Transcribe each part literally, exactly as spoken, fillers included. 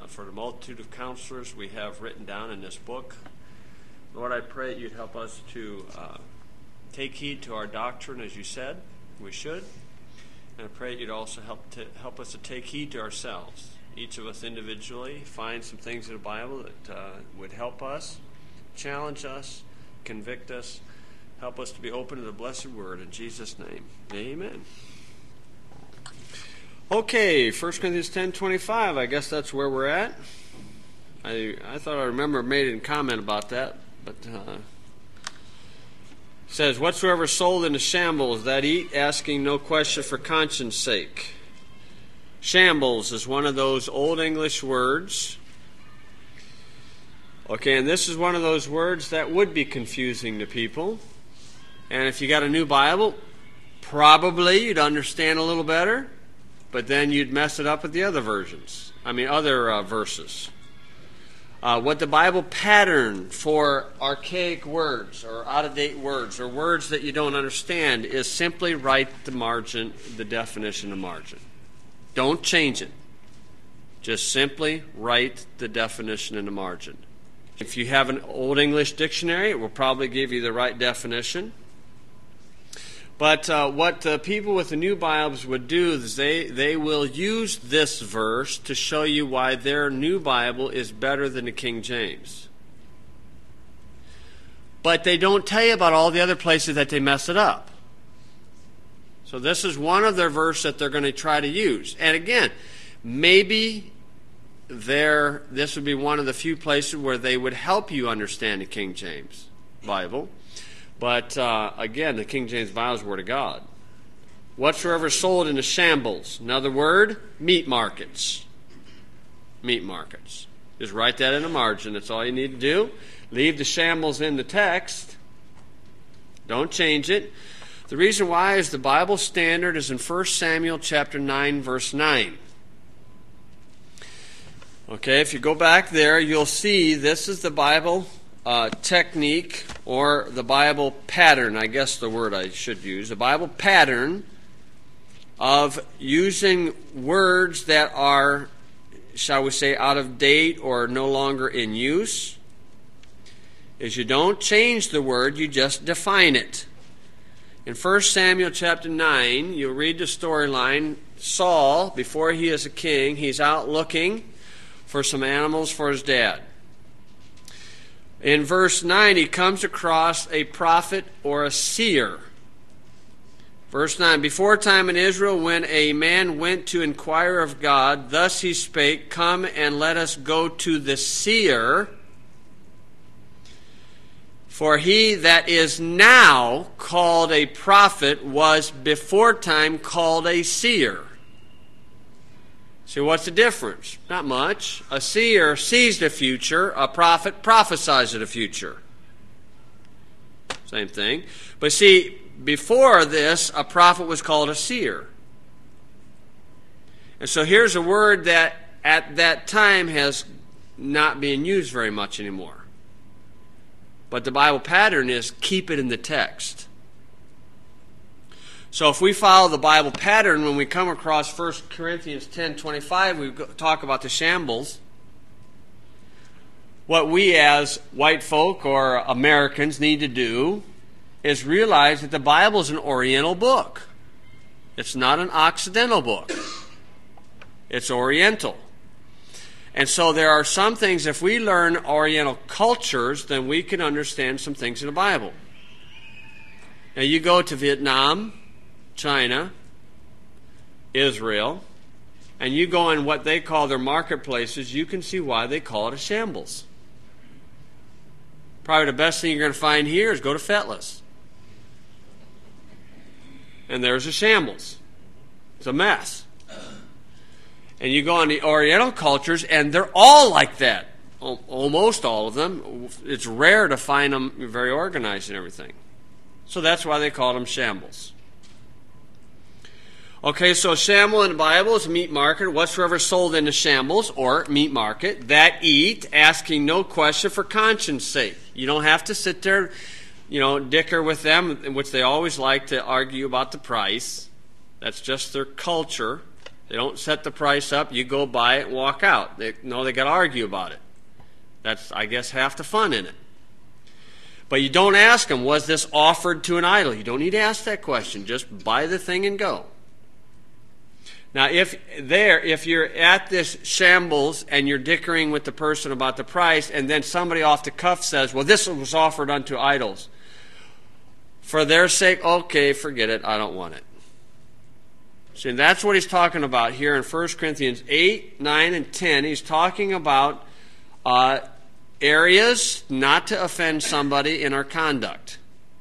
uh, for the multitude of counselors we have written down in this book. Lord, I pray that you'd help us to uh, take heed to our doctrine, as you said we should. And I pray that you'd also help to help us to take heed to ourselves. Each of us individually find some things in the Bible that uh, would help us, challenge us, convict us, help us to be open to the blessed word. In Jesus' name, amen. Okay, First Corinthians ten twenty-five. I guess that's where we're at. I I thought I remember made a comment about that, but uh, it says, "Whatsoever sold into shambles, that eat, asking no question for conscience sake." Shambles is one of those old English words. Okay, and this is one of those words that would be confusing to people. And if you got a new Bible, probably you'd understand a little better, but then you'd mess it up with the other versions. I mean, other uh, verses. Uh, what the Bible pattern for archaic words or out-of-date words or words that you don't understand is simply write the margin, the definition of margin. Don't change it. Just simply write the definition in the margin. If you have an Old English dictionary, it will probably give you the right definition. But uh, what the people with the new Bibles would do is they, they will use this verse to show you why their new Bible is better than the King James. But they don't tell you about all the other places that they mess it up. So this is one of their verses that they're going to try to use. And again, maybe there this would be one of the few places where they would help you understand the King James Bible. But uh, again, the King James Bible is the Word of God. Whatsoever sold into shambles. Another word, meat markets. Meat markets. Just write that in the margin. That's all you need to do. Leave the shambles in the text. Don't change it. The reason why is the Bible standard is in First Samuel chapter nine, verse nine. Okay, if you go back there, you'll see this is the Bible uh, technique, or the Bible pattern, I guess the word I should use. The Bible pattern of using words that are, shall we say, out of date or no longer in use, is you don't change the word, you just define it. In First Samuel chapter nine, you'll read the storyline. Saul, before he is a king, he's out looking for some animals for his dad. In verse nine, he comes across a prophet or a seer. Verse nine, before time in Israel, when a man went to inquire of God, thus he spake, come and let us go to the seer. For he that is now called a prophet was before time called a seer. See, what's the difference? Not much. A seer sees the future. A prophet prophesies of the future. Same thing. But see, before this, a prophet was called a seer. And so here's a word that at that time has not been used very much anymore. But the Bible pattern is keep it in the text. So if we follow the Bible pattern, when we come across First Corinthians ten twenty-five, we talk about the shambles. What we as white folk or Americans need to do is realize that the Bible is an Oriental book. It's not an Occidental book. It's Oriental. And so there are some things, if we learn Oriental cultures, then we can understand some things in the Bible. Now you go to Vietnam, China, Israel, and you go in what they call their marketplaces, you can see why they call it a shambles. Probably the best thing you're going to find here is go to Fetlis. And there's a shambles. It's a mess. And you go on the Oriental cultures, and they're all like that. Almost all of them. It's rare to find them very organized and everything. So that's why they call them shambles. Okay, so shamble in the Bible is a meat market. Whatsoever sold into shambles, or meat market, that eat, asking no question for conscience sake. You don't have to sit there, you know, dicker with them, which they always like to argue about the price. That's just their culture. They don't set the price up. You go buy it and walk out. They, no, they got to argue about it. That's, I guess, half the fun in it. But you don't ask them, was this offered to an idol? You don't need to ask that question. Just buy the thing and go. Now, if there, if you're at this shambles and you're dickering with the person about the price, and then somebody off the cuff says, well, this was offered unto idols. For their sake, okay, forget it. I don't want it. See, that's what he's talking about here in First Corinthians eight, nine, and ten. He's talking about uh, areas not to offend somebody in our conduct.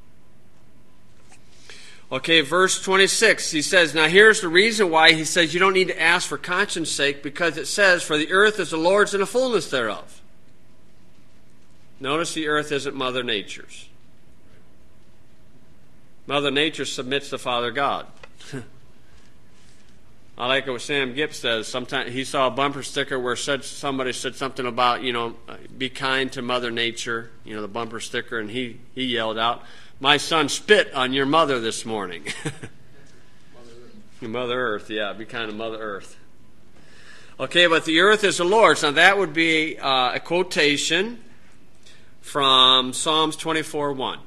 Okay, verse twenty-six, he says, now here's the reason why he says you don't need to ask for conscience sake, because it says, for the earth is the Lord's and the fullness thereof. Notice the earth isn't Mother Nature's. Mother Nature submits to Father God. I like what Sam Gipp says. Sometimes he saw a bumper sticker where said, somebody said something about, you know, be kind to Mother Nature, you know, the bumper sticker, and he, he yelled out, my son spit on your mother this morning. Mother Earth. Mother Earth, yeah, be kind of Mother Earth. Okay, but the earth is the Lord's. Now that would be uh, a quotation from Psalms twenty-four one.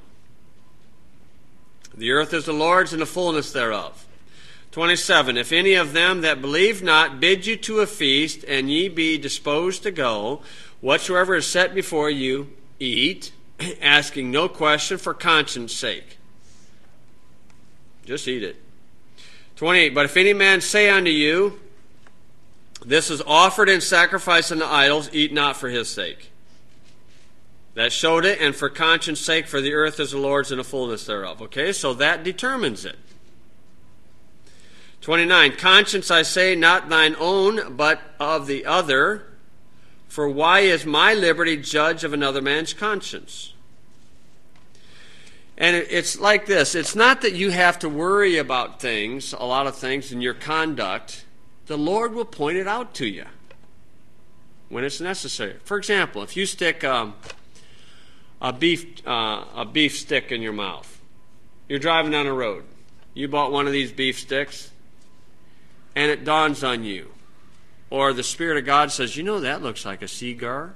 The earth is the Lord's and the fullness thereof. twenty-seven, if any of them that believe not bid you to a feast, and ye be disposed to go, whatsoever is set before you, eat, asking no question for conscience sake. Just eat it. twenty-eight, but if any man say unto you, this is offered in sacrifice unto idols, eat not for his sake. That showed it, and for conscience sake, for the earth is the Lord's and the fullness thereof. Okay, so that determines it. twenty-nine, conscience, I say, not thine own, but of the other. For why is my liberty judge of another man's conscience? And it's like this. It's not that you have to worry about things, a lot of things in your conduct. The Lord will point it out to you when it's necessary. For example, if you stick um, a beef uh, a beef stick in your mouth, you're driving down the road. You bought one of these beef sticks, and it dawns on you. Or the Spirit of God says, you know, that looks like a cigar.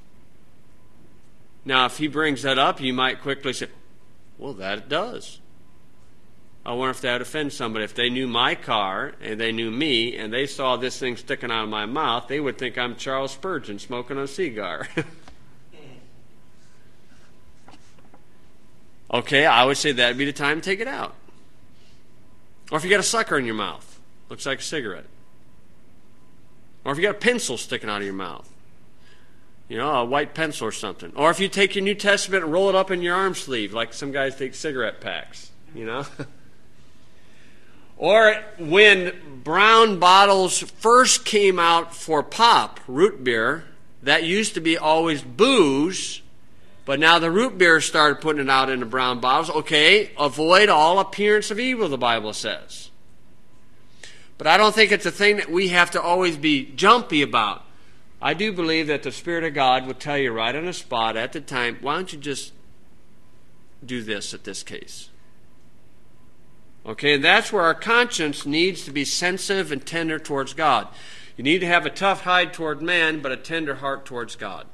Now, if he brings that up, you might quickly say, well, that it does. I wonder if that would offend somebody. If they knew my car, and they knew me, and they saw this thing sticking out of my mouth, they would think I'm Charles Spurgeon smoking a cigar. Okay, I would say that would be the time to take it out. Or if you got a sucker in your mouth, looks like a cigarette. Or if you got a pencil sticking out of your mouth, you know, a white pencil or something. Or if you take your New Testament and roll it up in your arm sleeve, like some guys take cigarette packs, you know. Or when brown bottles first came out for pop, root beer, that used to be always booze, but now the root beer started putting it out into brown bottles. Okay, avoid all appearance of evil, the Bible says. But I don't think it's a thing that we have to always be jumpy about. I do believe that the Spirit of God will tell you right on the spot at the time, why don't you just do this at this case? Okay, and that's where our conscience needs to be sensitive and tender towards God. You need to have a tough hide toward man, but a tender heart towards God.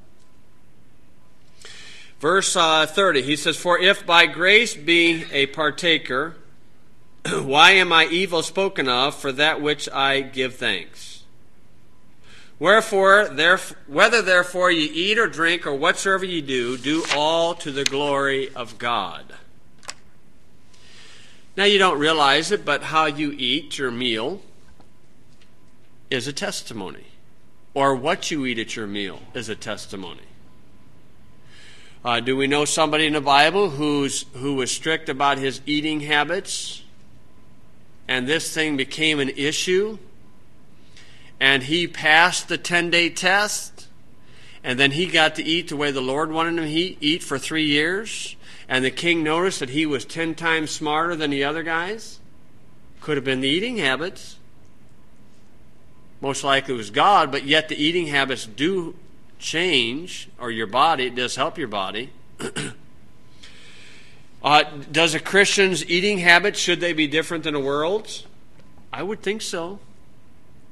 Verse uh, thirty, he says, for if by grace be a partaker, why am I evil spoken of for that which I give thanks? Wherefore, theref- whether therefore ye eat or drink or whatsoever ye do, do all to the glory of God. Now you don't realize it, but how you eat your meal is a testimony. Or what you eat at your meal is a testimony. Uh, do we know somebody in the Bible who's who was strict about his eating habits? And this thing became an issue, and he passed the ten-day test, and then he got to eat the way the Lord wanted him to eat for three years, and the king noticed that he was ten times smarter than the other guys? Could have been the eating habits. Most likely it was God, but yet the eating habits do change, or your body, it does help your body. Uh, does a Christian's eating habits, should they be different than the world's? I would think so.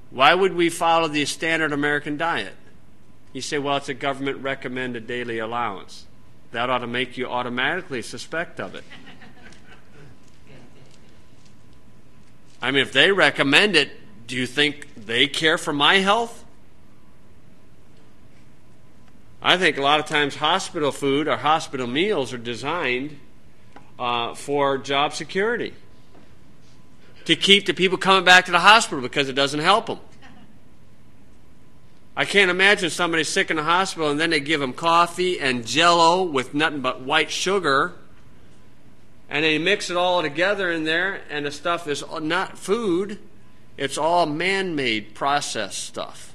Why would we follow the standard American diet? You say, well, it's a government-recommended daily allowance. That ought to make you automatically suspect of it. I mean, if they recommend it, do you think they care for my health? I think a lot of times hospital food or hospital meals are designed uh, for job security, to keep the people coming back to the hospital because it doesn't help them. I can't imagine somebody sick in the hospital and then they give them coffee and Jell-O with nothing but white sugar, and they mix it all together in there, and the stuff is not food. It's all man-made processed stuff.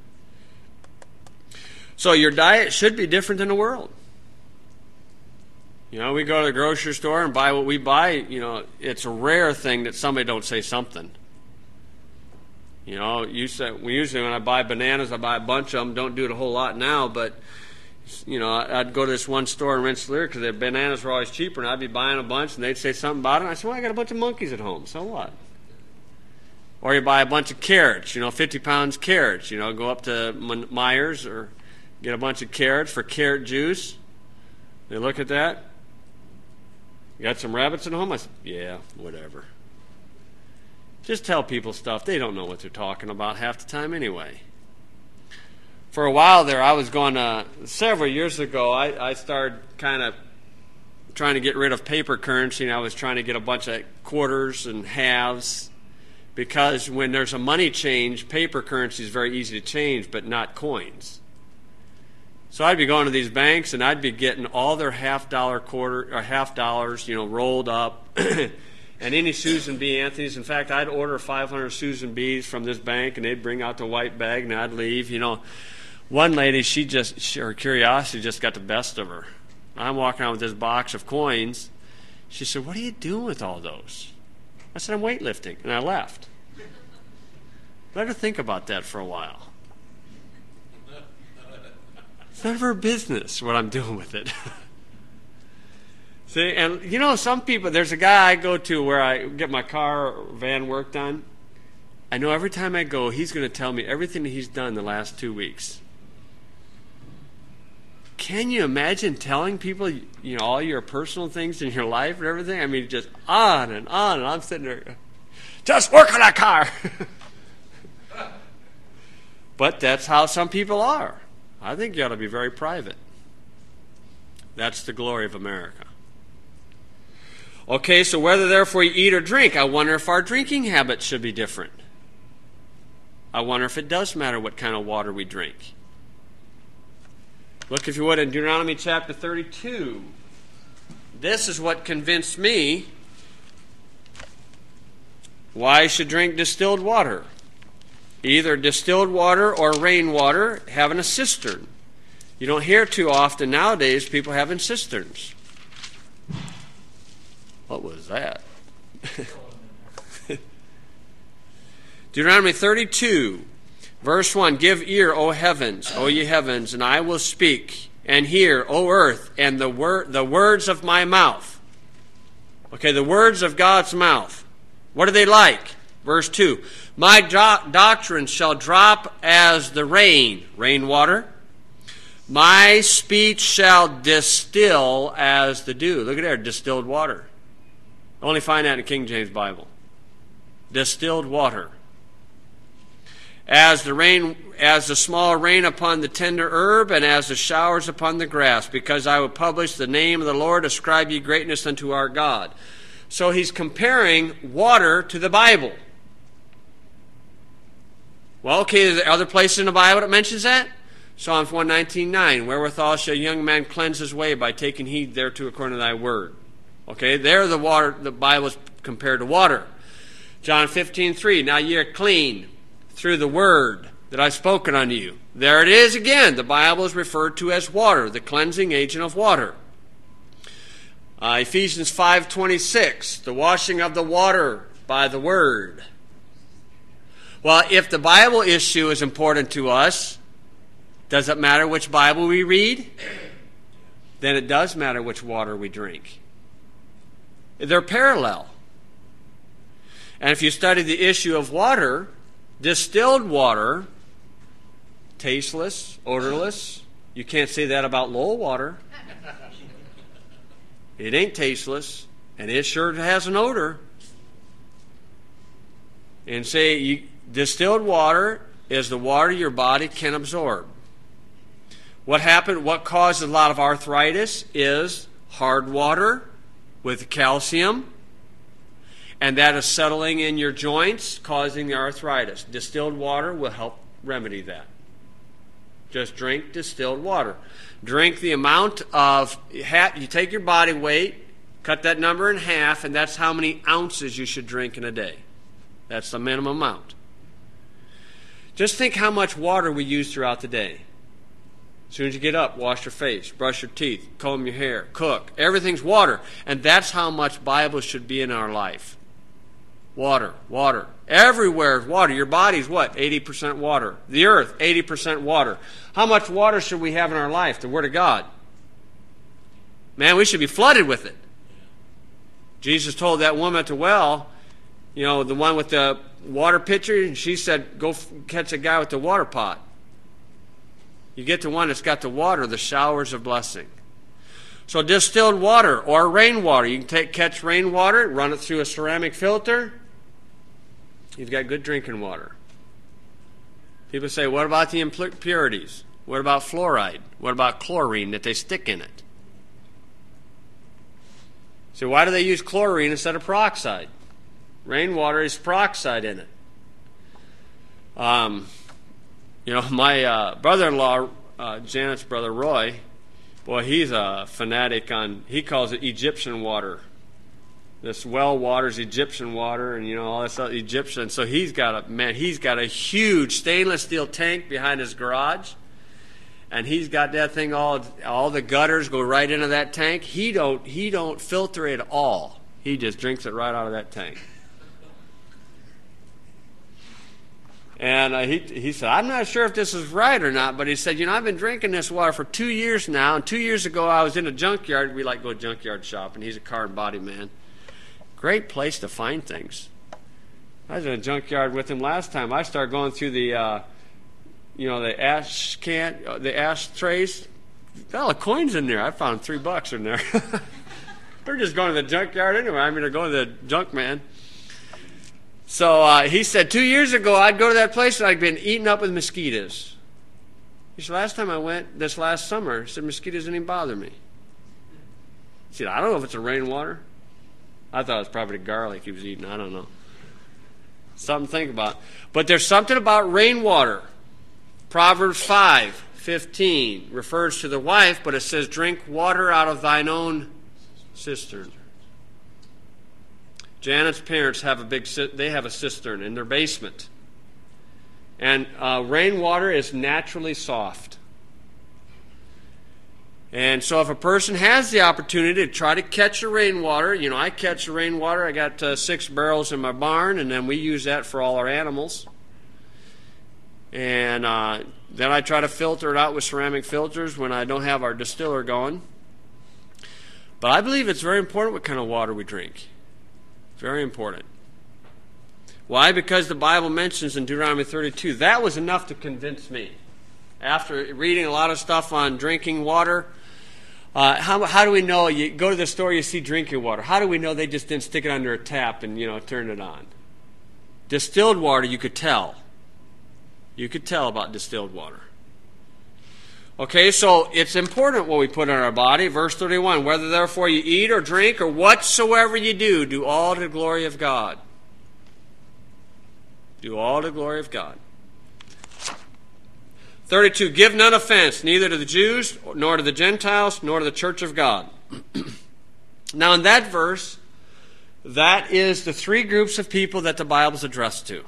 So your diet should be different than the world. You know, we go to the grocery store and buy what we buy. You know, it's a rare thing that somebody don't say something. You know, you say, we usually when I buy bananas, I buy a bunch of them. Don't do it a whole lot now, but you know, I'd go to this one store in Rensselaer because their bananas were always cheaper, and I'd be buying a bunch, and they'd say something about it. And I said, well, I got a bunch of monkeys at home, so what? Or you buy a bunch of carrots, you know, fifty pounds carrots. You know, go up to Myers or get a bunch of carrots for carrot juice. They look at that. You got some rabbits at home? I said, yeah, whatever. Just tell people stuff. They don't know what they're talking about half the time anyway. For a while there, I was going to, several years ago, I, I started kind of trying to get rid of paper currency, and I was trying to get a bunch of quarters and halves, because when there's a money change, paper currency is very easy to change, but not coins. So I'd be going to these banks, and I'd be getting all their half dollar quarter or half dollars, you know, rolled up. And any Susan B. Anthony's. In fact, I'd order five hundred Susan B's from this bank, and they'd bring out the white bag, and I'd leave. You know, one lady, she just, she, her curiosity just got the best of her. I'm walking around with this box of coins. She said, what are you doing with all those? I said, I'm weightlifting, and I left. Let her think about that for a while. It's none of her business what I'm doing with it. See, and you know, some people, there's a guy I go to where I get my car or van work done. I know every time I go, he's going to tell me everything that he's done the last two weeks. Can you imagine telling people, you know, all your personal things in your life and everything? I mean, just on and on, and I'm sitting there, just work on that car. But that's how some people are. I think you ought to be very private. That's the glory of America. Okay, so whether therefore you eat or drink, I wonder if our drinking habits should be different. I wonder if it does matter what kind of water we drink. Look, if you would, in Deuteronomy chapter thirty-two. This is what convinced me why I should drink distilled water. Either distilled water or rainwater, having a cistern. You don't hear too often nowadays people having cisterns. What was that? Deuteronomy thirty-two, verse one, give ear, O heavens, O ye heavens, and I will speak, and hear, O earth, and the wor- the words of my mouth. Okay, the words of God's mouth. What are they like? Verse two, my do- doctrine shall drop as the rain, rainwater. My speech shall distill as the dew. Look at there, distilled water. Only find that in the King James Bible. Distilled water. As the rain, as the small rain upon the tender herb, and as the showers upon the grass, because I will publish the name of the Lord, ascribe ye greatness unto our God. So he's comparing water to the Bible. Well, okay, are there other places in the Bible that mentions that? Psalms one nineteen nine, wherewithal shall a young man cleanse his way by taking heed thereto according to thy word. Okay, there the water, the Bible is compared to water. John fifteen three, now ye are clean through the word that I've spoken unto you. There it is again. The Bible is referred to as water, the cleansing agent of water. Uh, Ephesians five twenty-six, the washing of the water by the word. Well, if the Bible issue is important to us, does it matter which Bible we read? Then it does matter which water we drink. They're parallel. And if you study the issue of water, Distilled water, tasteless, odorless. You can't say that about Lowell water. It ain't tasteless, and it sure has an odor. And say you, distilled water is the water your body can absorb. What happened? What causes a lot of arthritis is hard water with calcium, and that is settling in your joints, causing the arthritis. Distilled water will help remedy that. Just drink distilled water. Drink the amount of, you take your body weight, cut that number in half, and that's how many ounces you should drink in a day. That's the minimum amount. Just think how much water we use throughout the day. As soon as you get up, wash your face, brush your teeth, comb your hair, cook. Everything's water. And that's how much Bible should be in our life. Water, water. Everywhere is water. Your body's what? eighty percent water. The earth, eighty percent water. How much water should we have in our life? The Word of God. Man, we should be flooded with it. Jesus told that woman at the well, you know, the one with the water pitcher, and she said, go f- catch a guy with the water pot. You get the one that's got the water, the showers of blessing. So distilled water or rainwater. You can take catch rainwater, run it through a ceramic filter. You've got good drinking water. People say, what about the impurities? What about fluoride? What about chlorine that they stick in it? So why do they use chlorine instead of peroxide? Rainwater is peroxide in it. Um, you know, my uh, brother-in-law, uh, Janet's brother Roy, boy, he's a fanatic on, he calls it Egyptian water. This well water is Egyptian water, and you know all this other Egyptian. So he's got a man. He's got a huge stainless steel tank behind his garage, and he's got that thing all. All the gutters go right into that tank. He don't. He don't filter it at all. He just drinks it right out of that tank. And uh, he he said, I'm not sure if this is right or not, but he said, you know, I've been drinking this water for two years now, and two years ago I was in a junkyard. We like to go junkyard shopping. He's a car and body man. Great place to find things. I was in a junkyard with him last time. I started going through the, uh, you know, the ash can, uh, the ashtrays. Got all the coins in there. I found three bucks in there. We're just going to the junkyard anyway. I mean, they're going to the junk man. So uh, he said, two years ago, I'd go to that place and I'd been eaten up with mosquitoes. He said, last time I went, this last summer, he said, mosquitoes didn't even bother me. He said, I don't know if it's a rainwater. I thought it was probably garlic he was eating. I don't know. Something to think about. But there's something about rainwater. Proverbs five fifteen refers to the wife, but it says, drink water out of thine own cistern. Janet's parents have a big, they have a cistern in their basement. And uh, rainwater is naturally soft. And so if a person has the opportunity to try to catch a rainwater, you know, I catch the rainwater. I got uh, six barrels in my barn, and then we use that for all our animals. And uh, then I try to filter it out with ceramic filters when I don't have our distiller going. But I believe it's very important what kind of water we drink. Very important. Why? Because the Bible mentions in Deuteronomy thirty-two, that was enough to convince me. After reading a lot of stuff on drinking water, uh, how, how do we know? You go to the store, you see drinking water. How do we know they just didn't stick it under a tap and, you know, turn it on? Distilled water, you could tell. You could tell about distilled water. Okay, so it's important what we put in our body. Verse thirty-one, whether therefore you eat or drink or whatsoever you do, do all to the glory of God. Do all to the glory of God. thirty-two, give none offense, neither to the Jews, nor to the Gentiles, nor to the church of God. Now in that verse, that is the three groups of people that the Bible is addressed to.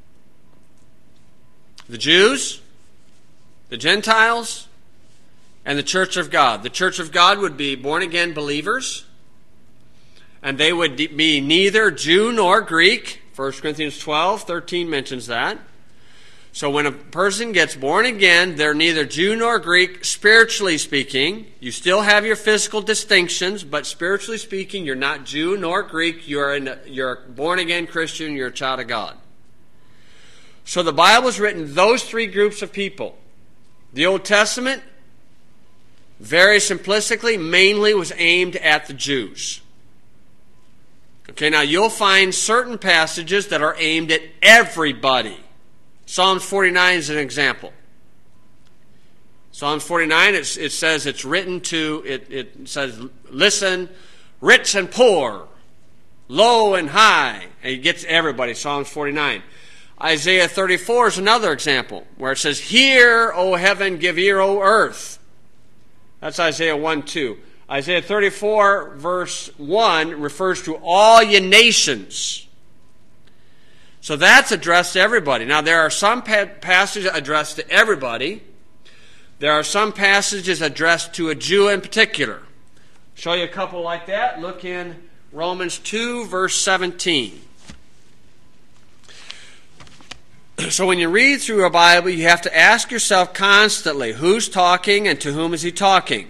The Jews, the Gentiles, and the church of God. The church of God would be born-again believers, and they would be neither Jew nor Greek. First Corinthians twelve thirteen mentions that. So when a person gets born again, they're neither Jew nor Greek, spiritually speaking. You still have your physical distinctions, but spiritually speaking, you're not Jew nor Greek. You're, in, you're a born-again Christian. You're a child of God. So the Bible is written those three groups of people. The Old Testament, very simplistically, mainly was aimed at the Jews. Okay, now you'll find certain passages that are aimed at everybody. Psalms forty-nine is an example. Psalms forty-nine, it, it says it's written to, it, it says, listen, rich and poor, low and high. And it gets everybody, Psalms forty-nine. Isaiah thirty-four is another example, where it says, hear, O heaven, give ear, O earth. That's Isaiah one two. Isaiah thirty-four, verse one, refers to all ye nations. So that's addressed to everybody. Now, there are some pa- passages addressed to everybody. There are some passages addressed to a Jew in particular. I'll show you a couple like that. Look in Romans two, verse seventeen. So when you read through a Bible, you have to ask yourself constantly, who's talking and to whom is he talking?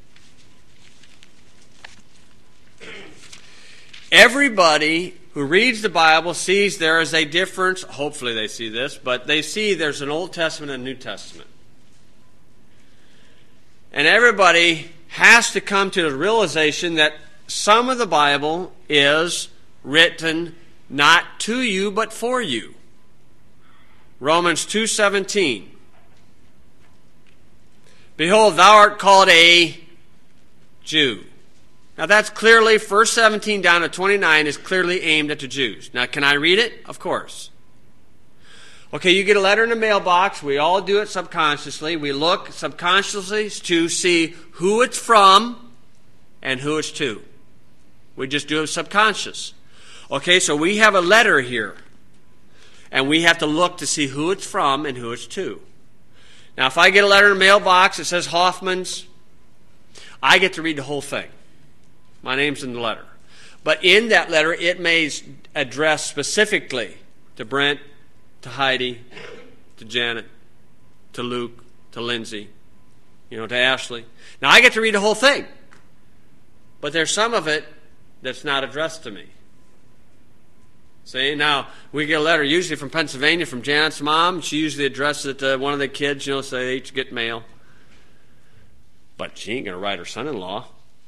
Everybody who reads the Bible sees there is a difference. Hopefully they see this, but they see there's an Old Testament and a New Testament. And everybody has to come to the realization that some of the Bible is written not to you, but for you. Romans two seventeen. Behold, thou art called a Jew. Now that's clearly, verse seventeen down to twenty-nine is clearly aimed at the Jews. Now can I read it? Of course. Okay, you get a letter in the mailbox. We all do it subconsciously. We look subconsciously to see who it's from and who it's to. We just do it subconscious. Okay, so we have a letter here. And we have to look to see who it's from and who it's to. Now, if I get a letter in the mailbox that says Hoffman's, I get to read the whole thing. My name's in the letter. But in that letter, it may address specifically to Brent, to Heidi, to Janet, to Luke, to Lindsay, you know, to Ashley. Now, I get to read the whole thing. But there's some of it that's not addressed to me. See, now, we get a letter usually from Pennsylvania from Janet's mom. She usually addresses it to one of the kids, you know, so they each get mail. But she ain't going to write her son-in-law.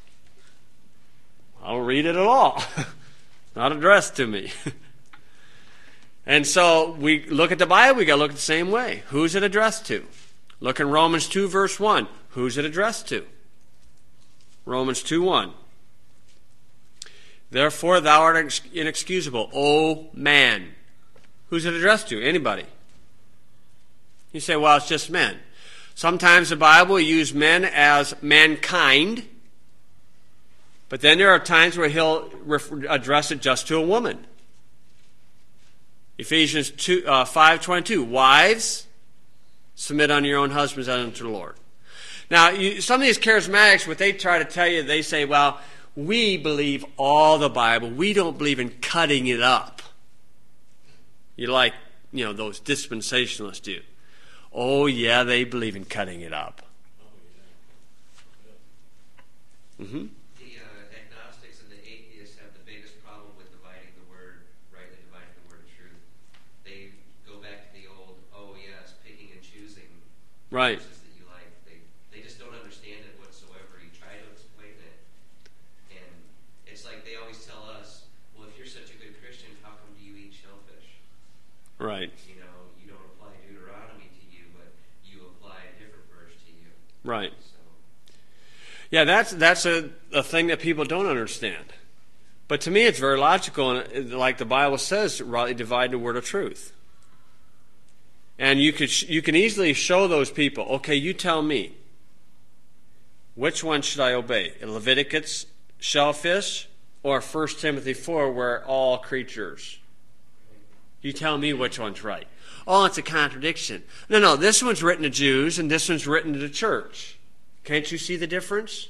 I don't read it at all. Not addressed to me. And so we look at the Bible, we got to look at the same way. Who's it addressed to? Look in Romans two, verse one. Who's it addressed to? Romans two one. Therefore thou art inexcusable, O man. Who's it addressed to? Anybody. You say, well, it's just men. Sometimes the Bible will use men as mankind, but then there are times where he'll address it just to a woman. Ephesians two, uh, five twenty-two. Wives, submit unto your own husbands as unto the Lord. Now, you, some of these charismatics, what they try to tell you, they say, well, we believe all the Bible. We don't believe in cutting it up. You like, you know, those dispensationalists do. Oh, yeah, they believe in cutting it up. Mm-hmm. The uh, agnostics and the atheists have the biggest problem with dividing the word, rightly dividing the word of truth. They go back to the old, oh, yes, picking and choosing. Right. Right. You know, you don't apply Deuteronomy to you, but you apply a different verse to you. Right. So. Yeah, that's that's a, a thing that people don't understand. But to me, it's very logical, and like the Bible says, rightly divide the word of truth. And you could you can easily show those people. Okay, you tell me. Which one should I obey? Leviticus, shellfish, or First Timothy four, where all creatures? You tell me which one's right. Oh, it's a contradiction. No, no, this one's written to Jews and this one's written to the church. Can't you see the difference?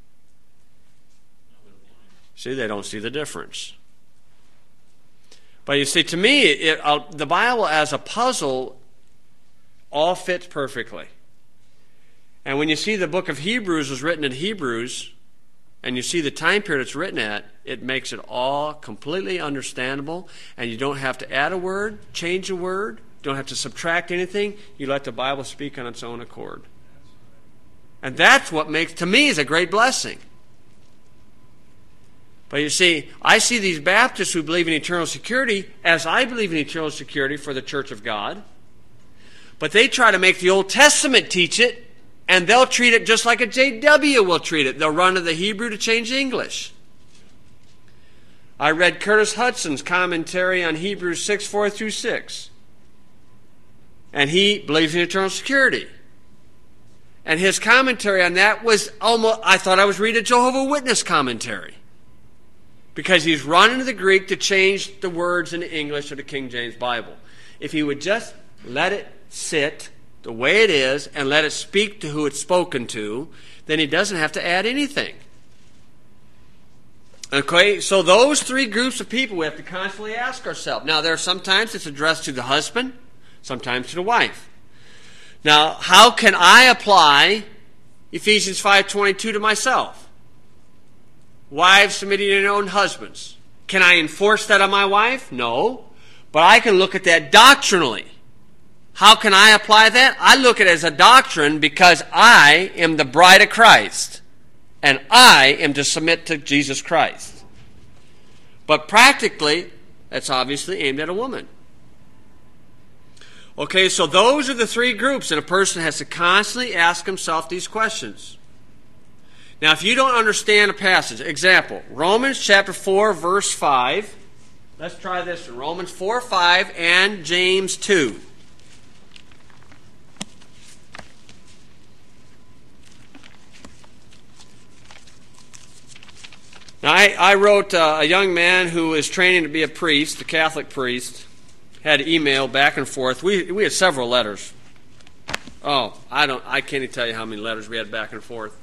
See, they don't see the difference. But you see, to me, it, uh, the Bible as a puzzle all fits perfectly. And when you see the book of Hebrews was written in Hebrews, and you see the time period it's written at, it makes it all completely understandable, and you don't have to add a word, change a word, You don't have to subtract anything. You let the Bible speak on its own accord. And that's what makes, to me, is a great blessing. But you see, I see these Baptists who believe in eternal security as I believe in eternal security for the Church of God. But they try to make the Old Testament teach it, and they'll treat it just like a J W will treat it. They'll run to the Hebrew to change English. I read Curtis Hudson's commentary on Hebrews six, four through six. And he believes in eternal security. And his commentary on that was almost, I thought I was reading a Jehovah's Witness commentary. Because he's running to the Greek to change the words into English of the King James Bible. If he would just let it sit the way it is and let it speak to who it's spoken to, then he doesn't have to add anything. Okay, so those three groups of people we have to constantly ask ourselves. Now, there are sometimes it's addressed to the husband, sometimes to the wife. Now, how can I apply Ephesians five twenty-two to myself? Wives submitting to their own husbands. Can I enforce that on my wife? No. But I can look at that doctrinally. How can I apply that? I look at it as a doctrine because I am the bride of Christ. And I am to submit to Jesus Christ. But practically, that's obviously aimed at a woman. Okay, so those are the three groups, and a person has to constantly ask himself these questions. Now, if you don't understand a passage, example, Romans chapter four, verse five. Let's try this in Romans four, five, and James two. Now, I, I wrote uh, a young man who is training to be a priest, a Catholic priest, had email back and forth. We we had several letters. Oh, I don't. I can't even tell you how many letters we had back and forth.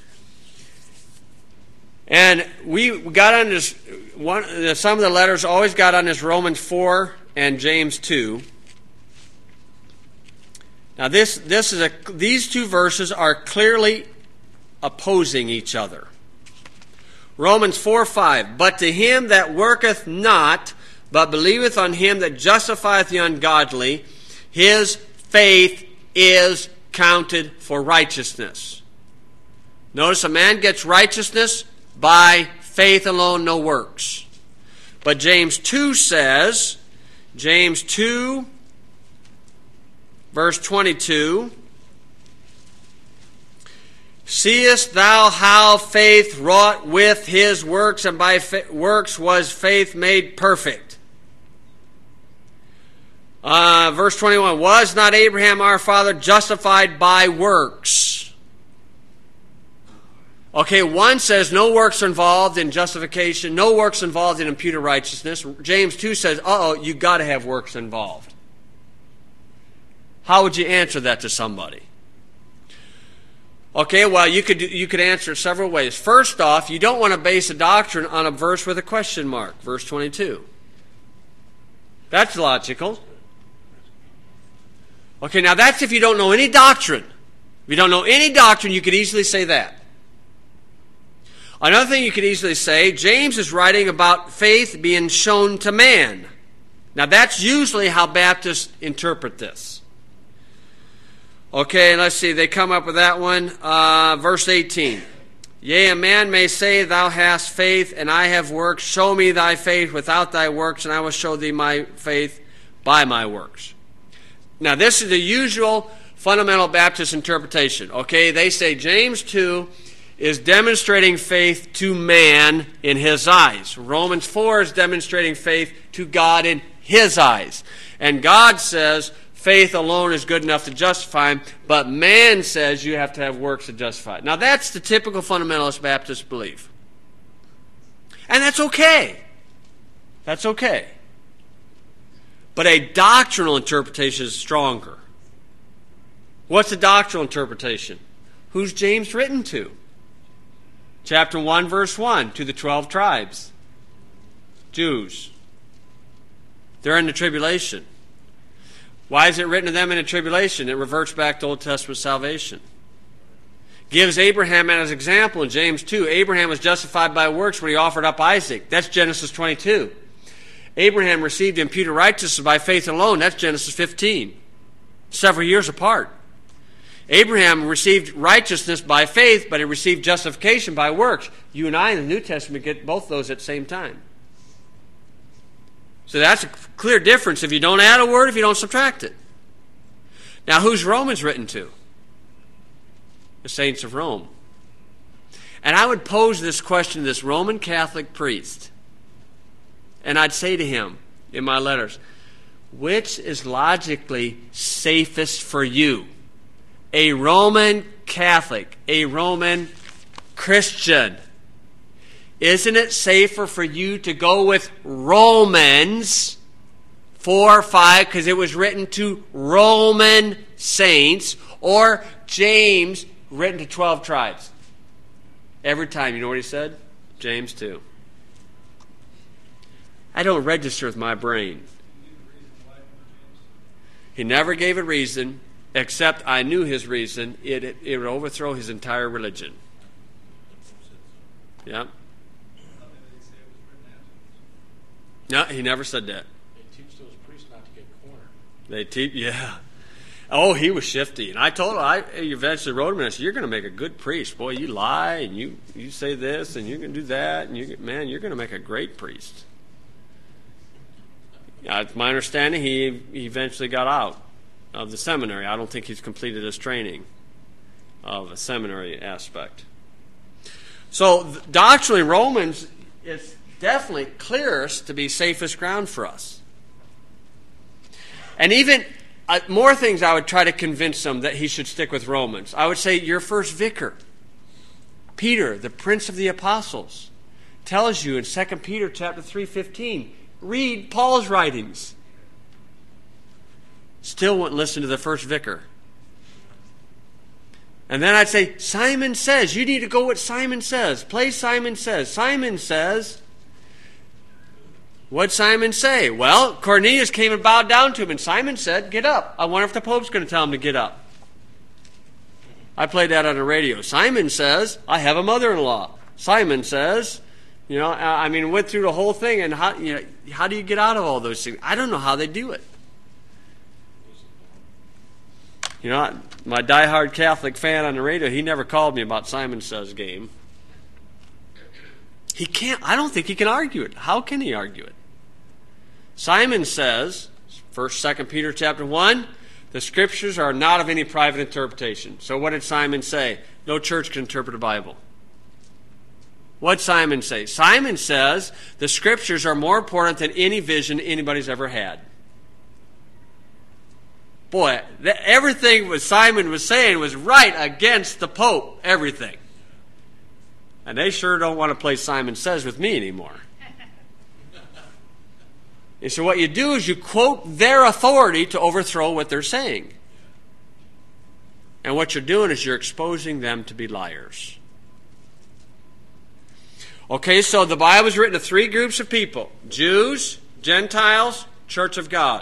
And we got on this. One, some of the letters always got on this Romans four and James two. Now, this this is a. These two verses are clearly opposing each other. Romans four, five. But to him that worketh not, but believeth on him that justifieth the ungodly, his faith is counted for righteousness. Notice a man gets righteousness by faith alone, no works. But James two says, James two, verse twenty-two, seest thou how faith wrought with his works, and by fa- works was faith made perfect? Uh, verse twenty-one, was not Abraham our father justified by works? Okay, one says no works involved in justification, no works involved in imputed righteousness. James two says, uh-oh, you got to have works involved. How would you answer that to somebody? Okay, well, you could you could answer it several ways. First off, you don't want to base a doctrine on a verse with a question mark, verse twenty-two. That's logical. Okay, now that's if you don't know any doctrine. If you don't know any doctrine, you could easily say that. Another thing you could easily say, James is writing about faith being shown to man. Now that's usually how Baptists interpret this. Okay, let's see, they come up with that one. Uh, verse eighteen. Yea, a man may say, thou hast faith, and I have works. Show me thy faith without thy works, and I will show thee my faith by my works. Now, this is the usual fundamental Baptist interpretation. Okay, they say James two is demonstrating faith to man in his eyes. Romans four is demonstrating faith to God in his eyes. And God says faith alone is good enough to justify him, but man says you have to have works to justify it. Now, that's the typical fundamentalist Baptist belief. And that's okay. That's okay. But a doctrinal interpretation is stronger. What's the doctrinal interpretation? Who's James written to? Chapter one, verse one, to the twelve tribes. Jews. They're in the tribulation. Why is it written to them in the tribulation? It reverts back to Old Testament salvation. Gives Abraham as an example in James two. Abraham was justified by works when he offered up Isaac. That's Genesis twenty-two. Abraham received imputed righteousness by faith alone. That's Genesis fifteen. Several years apart. Abraham received righteousness by faith, but he received justification by works. You and I in the New Testament get both those at the same time. So that's a clear difference if you don't add a word, if you don't subtract it. Now, who's Romans written to? The saints of Rome. And I would pose this question to this Roman Catholic priest. And I'd say to him in my letters, which is logically safest for you? A Roman Catholic, a Roman Christian. Isn't it safer for you to go with Romans four or five, because it was written to Roman saints, or James, written to twelve tribes? Every time, you know what he said? James two. I don't register with my brain. He never gave a reason, except I knew his reason. It, it, it would overthrow his entire religion. Yeah. No, he never said that. They teach those priests not to get cornered. They teach, yeah. Oh, he was shifty. And I told him, I eventually wrote him and I said, you're going to make a good priest. Boy, you lie and you, you say this and you can do that. And you, man, you're going to make a great priest. Uh, it's my understanding he, he eventually got out of the seminary. I don't think he's completed his training of a seminary aspect. So doctrinally, Romans is definitely clearest to be safest ground for us. And even uh, more things I would try to convince them that he should stick with Romans. I would say your first vicar, Peter, the prince of the apostles, tells you in Second Peter chapter three fifteen, read Paul's writings. Still wouldn't listen to the first vicar. And then I'd say, Simon says, you need to go what Simon says. Play Simon says. Simon says, what'd Simon say? Well, Cornelius came and bowed down to him, and Simon said, get up. I wonder if the Pope's going to tell him to get up. I played that on the radio. Simon says, I have a mother-in-law. Simon says, you know, I mean, went through the whole thing, and how, you know, how do you get out of all those things? I don't know how they do it. You know, my diehard Catholic fan on the radio, he never called me about Simon Says game. He can't, I don't think he can argue it. How can he argue it? Simon says, First, Second Peter chapter one, the Scriptures are not of any private interpretation. So what did Simon say? No church can interpret the Bible. What did Simon say? Simon says the Scriptures are more important than any vision anybody's ever had. Boy, that, everything what Simon was saying was right against the Pope. Everything. And they sure don't want to play Simon Says with me anymore. And so what you do is you quote their authority to overthrow what they're saying. And what you're doing is you're exposing them to be liars. Okay, so the Bible is written to three groups of people. Jews, Gentiles, Church of God.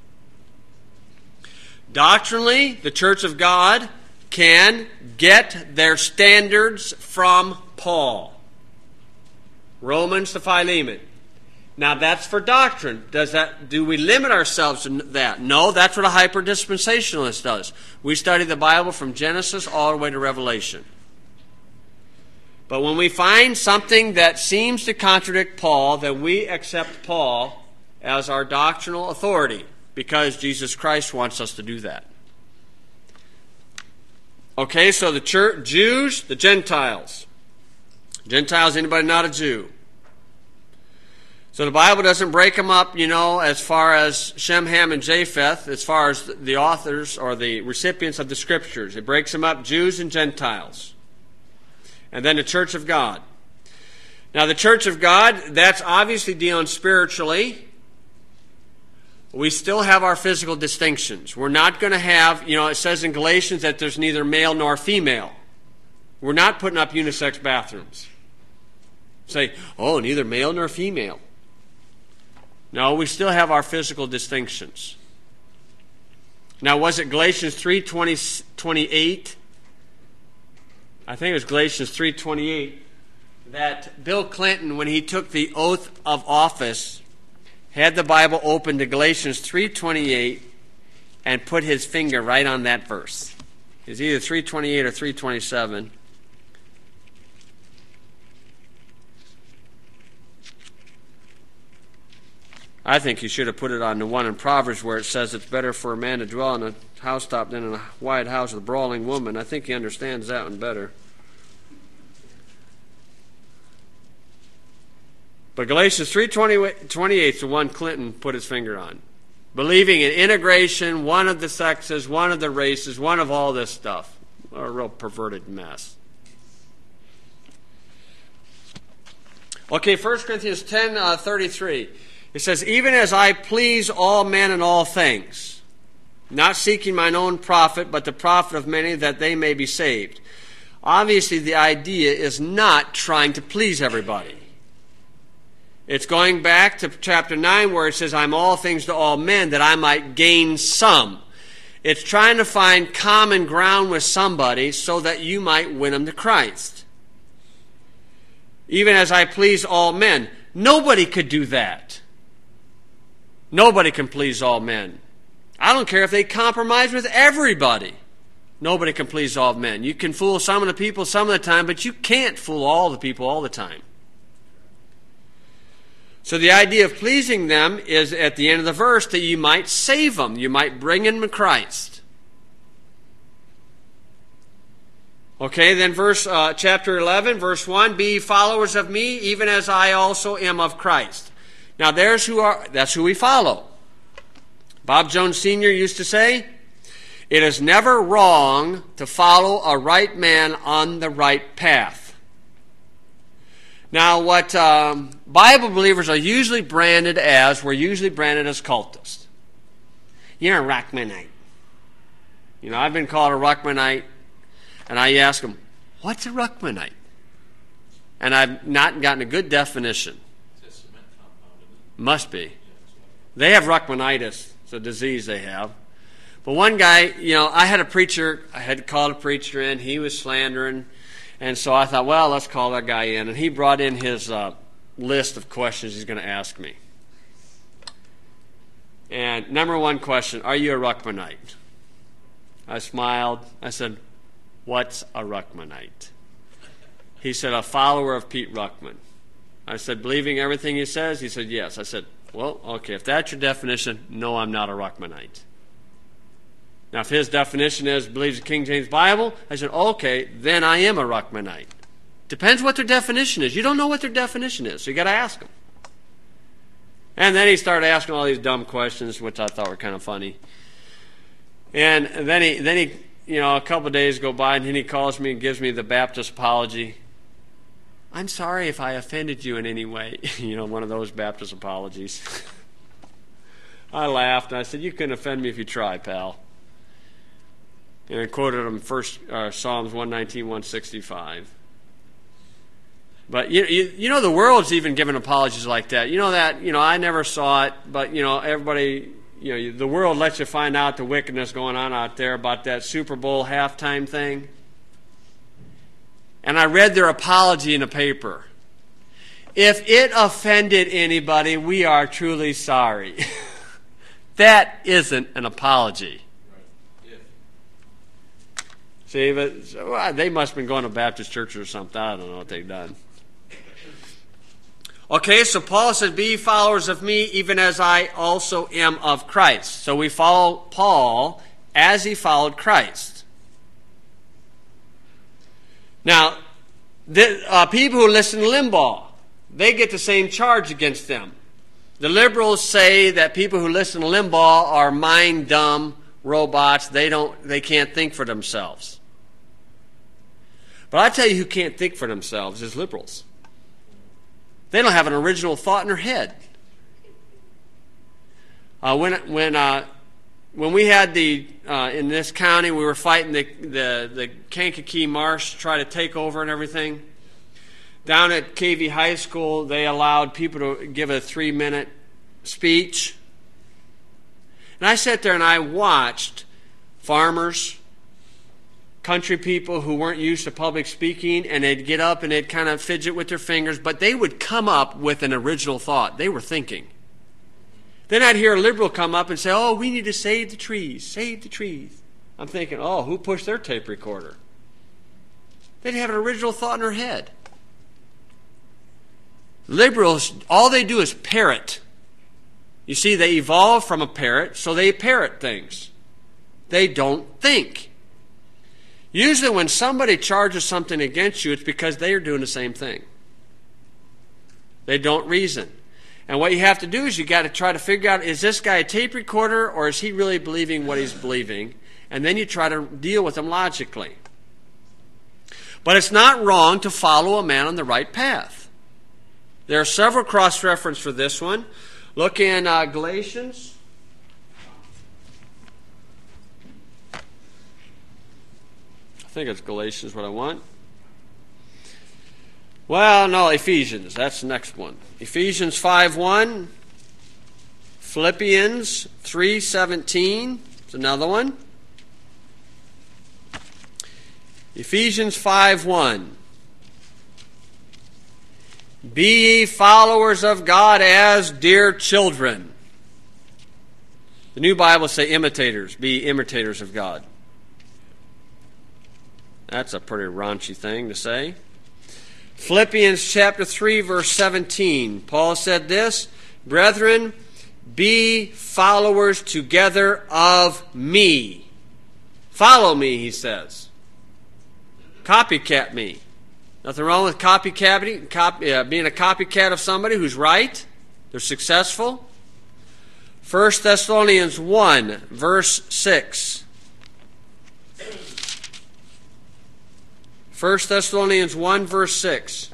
Doctrinally, the Church of God can get their standards from Paul. Romans to Philemon. Now that's for doctrine. Does that, do we limit ourselves to that? No, that's what a hyper-dispensationalist does. We study the Bible from Genesis all the way to Revelation. But when we find something that seems to contradict Paul, then we accept Paul as our doctrinal authority, because Jesus Christ wants us to do that. Okay, so the church, Jews, the Gentiles. Gentiles, anybody not a Jew? So the Bible doesn't break them up, you know, as far as Shem, Ham, and Japheth, as far as the authors or the recipients of the Scriptures. It breaks them up, Jews and Gentiles. And then the Church of God. Now the Church of God, that's obviously dealing spiritually. We still have our physical distinctions. We're not going to have, you know, it says in Galatians that there's neither male nor female. We're not putting up unisex bathrooms. Say, oh, neither male nor female. No, we still have our physical distinctions. Now, was it Galatians three twenty-eight? I think it was Galatians three twenty-eight that Bill Clinton, when he took the oath of office, had the Bible open to Galatians three twenty-eight and put his finger right on that verse. It's either three twenty-eight or three twenty-seven. I think he should have put it on the one in Proverbs where it says it's better for a man to dwell in a housetop than in a wide house with a brawling woman. I think he understands that one better. But Galatians three twenty-eight is the one Clinton put his finger on. Believing in integration, one of the sexes, one of the races, one of all this stuff. A real perverted mess. Okay, First Corinthians ten thirty-three. It says, even as I please all men in all things, not seeking mine own profit, but the profit of many, that they may be saved. Obviously, the idea is not trying to please everybody. It's going back to chapter nine where it says, I'm all things to all men, that I might gain some. It's trying to find common ground with somebody so that you might win them to Christ. Even as I please all men. Nobody could do that. Nobody can please all men. I don't care if they compromise with everybody. Nobody can please all men. You can fool some of the people some of the time, but you can't fool all the people all the time. So the idea of pleasing them is at the end of the verse that you might save them. You might bring them to Christ. Okay, then verse uh, chapter eleven, verse one, be ye followers of me, even as I also am of Christ. Now there's who are that's who we follow. Bob Jones Senior used to say, it is never wrong to follow a right man on the right path. Now what um, Bible believers are usually branded as, we're usually branded as cultists. You're a Ruckmanite. You know, I've been called a Ruckmanite, and I ask them, what's a Ruckmanite? And I've not gotten a good definition. Must be. They have Ruckmanitis. It's a disease they have. But one guy, you know, I had a preacher, I had called a preacher in. He was slandering. And so I thought, well, let's call that guy in. And he brought in his uh, list of questions he's going to ask me. And number one question, are you a Ruckmanite? I smiled. I said, what's a Ruckmanite? He said, a follower of Pete Ruckman. I said, believing everything he says? He said, yes. I said, well, okay, if that's your definition, no, I'm not a Ruckmanite. Now, if his definition is believes the King James Bible, I said, okay, then I am a Ruckmanite. Depends what their definition is. You don't know what their definition is, so you got to ask them. And then he started asking all these dumb questions, which I thought were kind of funny. And then he, then he, you know, a couple of days go by, and then he calls me and gives me the Baptist apology. I'm sorry if I offended you in any way. You know, one of those Baptist apologies. I laughed, and I said, you couldn't offend me if you try, pal. And I quoted him first uh, Psalms one nineteen, one sixty-five. But, you, you, you know, the world's even giving apologies like that. You know that, you know, I never saw it, but, you know, everybody, you know, the world lets you find out the wickedness going on out there about that Super Bowl halftime thing. And I read their apology in the paper. If it offended anybody, we are truly sorry. That isn't an apology. Right. Yeah. See, but so, well, they must have been going to Baptist church or something. I don't know what they've done. Okay, so Paul says, be ye followers of me, even as I also am of Christ. So we follow Paul as he followed Christ. Now, the uh, people who listen to Limbaugh, they get the same charge against them. The liberals say that people who listen to Limbaugh are mind-dumb robots. They don't, they can't think for themselves. But I tell you who can't think for themselves is liberals. They don't have an original thought in their head. Uh, when when uh, when we had the uh, in this county, we were fighting the the, the Kankakee Marsh to try to take over and everything. Down at K V High School, they allowed people to give a three-minute speech. And I sat there and I watched farmers, country people who weren't used to public speaking, and they'd get up and they'd kind of fidget with their fingers, but they would come up with an original thought. They were thinking. Then I'd hear a liberal come up and say, oh, we need to save the trees, save the trees. I'm thinking, oh, who pushed their tape recorder? They'd have an original thought in their head. Liberals, all they do is parrot. You see, they evolved from a parrot, so they parrot things. They don't think. Usually when somebody charges something against you, it's because they are doing the same thing. They don't reason. And what you have to do is you got to try to figure out, is this guy a tape recorder or is he really believing what he's believing? And then you try to deal with him logically. But it's not wrong to follow a man on the right path. There are several cross-references for this one. Look in uh, Galatians. I think it's Galatians what I want. Well, no, Ephesians. That's the next one. Ephesians five one. Philippians three seventeen. It's another one. Ephesians five one. Be ye followers of God as dear children. The New Bible say imitators. Be imitators of God. That's a pretty raunchy thing to say. Philippians chapter three, verse seventeen. Paul said this, brethren, be followers together of me. Follow me, he says. Copycat me. Nothing wrong with copycatting, copy, uh, being a copycat of somebody who's right. They're successful. First Thessalonians one, verse six. First Thessalonians one, verse six.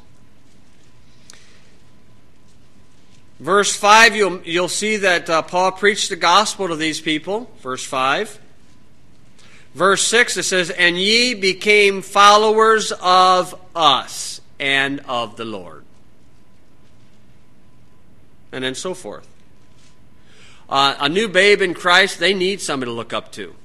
Verse five, you'll, you'll see that uh, Paul preached the gospel to these people. Verse five. Verse six, it says, and ye became followers of us and of the Lord. And then so forth. Uh, a new babe in Christ, they need somebody to look up to.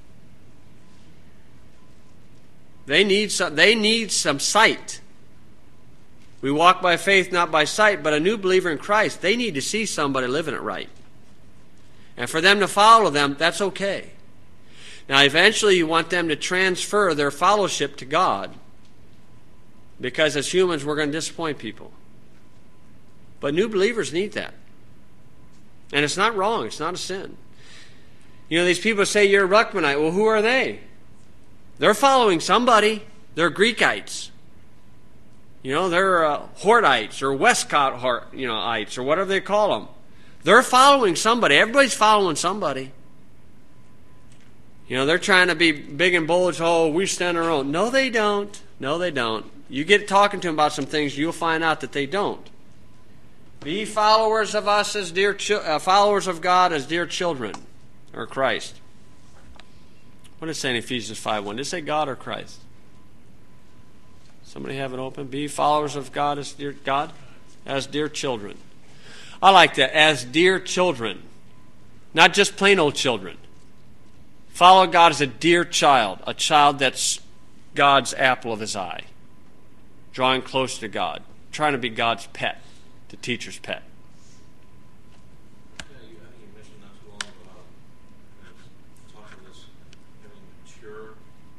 They need some, they need some sight. We walk by faith, not by sight, but a new believer in Christ, they need to see somebody living it right. And for them to follow them, that's okay. Now, eventually you want them to transfer their fellowship to God, because as humans we're going to disappoint people. But new believers need that. And it's not wrong. It's not a sin. You know, these people say you're a Ruckmanite. Well, who are they? They're following somebody. They're Greekites. You know, they're uh, Hortites or Westcott, you know, ites or whatever they call them. They're following somebody. Everybody's following somebody. You know, they're trying to be big and bold. Oh, we stand our own. No, they don't. No, they don't. You get talking to them about some things, you'll find out that they don't. Be followers of us as dear chi- uh, followers of God as dear children, or Christ. What does it say in Ephesians five one? Did it say God or Christ? Somebody have it open. Be followers of God as dear God, as dear children. I like that. As dear children, not just plain old children. Follow God as a dear child, a child that's God's apple of his eye, drawing close to God, trying to be God's pet, the teacher's pet. Yeah, you, I think you mentioned not too long ago how talking this having a mature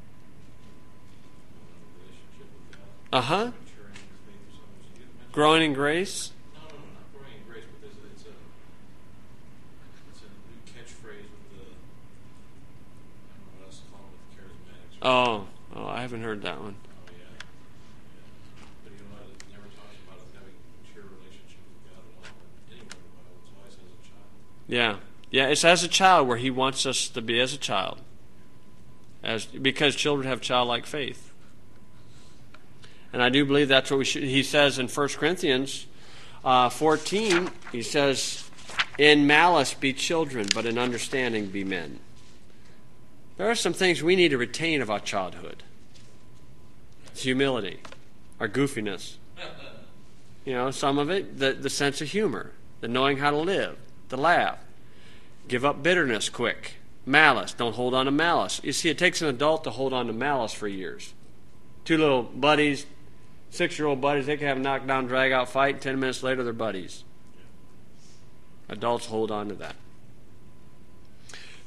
uh, relationship with God. Uh-huh. Maturing in your faith or something. So you mentioned- Growing in grace. No, no, no, not growing in grace, but there's a, it's a it's a new catchphrase with the I don't know what else to call it with the charismatics. Oh, oh, I haven't heard that one. Oh, yeah. Yeah. But you know what? It never talks about us having a mature relationship with God at all. Anywhere in the Bible, it's always as a child. Yeah. Yeah, it's as a child where he wants us to be as a child. As because children have childlike faith. And I do believe that's what we should. He says in First Corinthians uh, fourteen, he says, in malice be children, but in understanding be men. There are some things we need to retain of our childhood. It's humility, our goofiness. You know, some of it, the, the sense of humor, the knowing how to live, the laugh. Give up bitterness quick. Malice, don't hold on to malice. You see, it takes an adult to hold on to malice for years. Two little buddies, six-year-old buddies, they can have a knockdown, drag-out fight, and ten minutes later they're buddies. Adults hold on to that.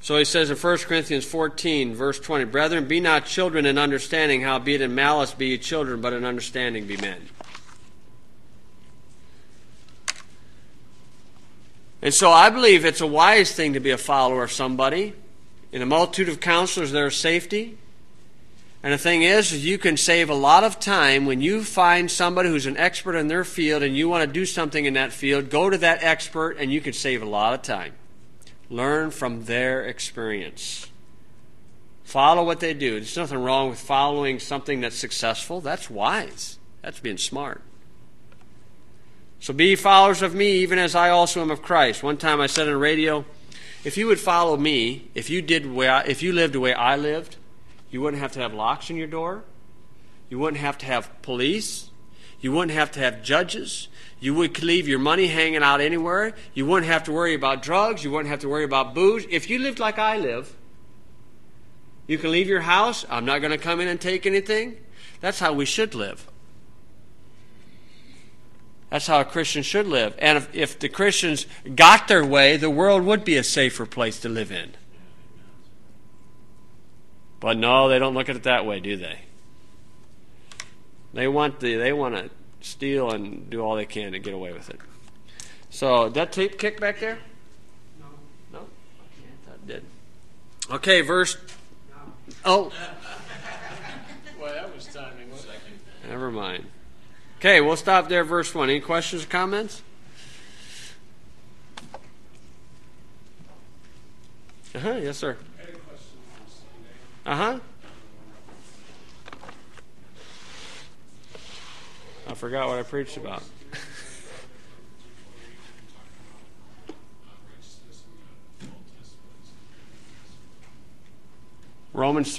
So he says in First Corinthians fourteen, verse twenty, Brethren, be not children in understanding, howbeit in malice be ye children, but in understanding be men. And so I believe it's a wise thing to be a follower of somebody. In a multitude of counselors there is safety. And the thing is, you can save a lot of time when you find somebody who's an expert in their field and you want to do something in that field. Go to that expert and you can save a lot of time. Learn from their experience. Follow what they do. There's nothing wrong with following something that's successful. That's wise. That's being smart. So be followers of me, even as I also am of Christ. One time I said on the radio, if you would follow me, if you did the way I, if you lived the way I lived, you wouldn't have to have locks in your door. You wouldn't have to have police. You wouldn't have to have judges. You would leave your money hanging out anywhere. You wouldn't have to worry about drugs. You wouldn't have to worry about booze. If you lived like I live, you can leave your house. I'm not going to come in and take anything. That's how we should live. That's how a Christian should live. And if, if the Christians got their way, the world would be a safer place to live in. But no, they don't look at it that way, do they? They want the they want to steal and do all they can to get away with it. So, that tape kick back there? No. No? Okay, I thought it did. Okay, verse... No. Oh. Well, that was timing, wasn't it? Never mind. Okay, we'll stop there, verse one. Any questions or comments? Uh-huh, yes, sir. I had a question on Sunday. Uh-huh. I forgot what I preached about. Romans